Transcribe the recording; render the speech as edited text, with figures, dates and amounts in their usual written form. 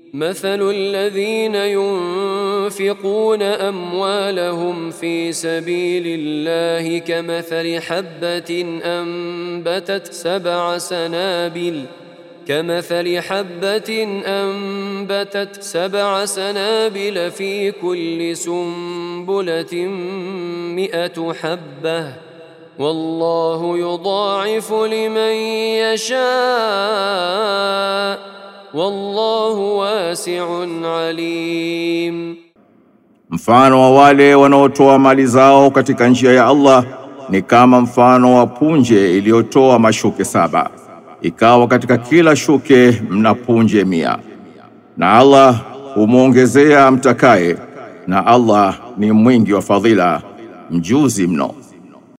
مثل الذين ينفقون أموالهم في سبيل الله كمثل حبة أنبتت 7 سنابل في كل سنبلة 100 حبة والله يضاعف لمن يشاء wallahu wasi'un alim. Mfano wa wale wanaotoa mali zao katika njia ya Allah ni kama mfano wa punje iliyotoa mashuke 7, ikawa katika kila shuke mna punje 100, na Allah humuongezea mtakaye, na Allah ni mwingi wa fadhila, mjuzi mno.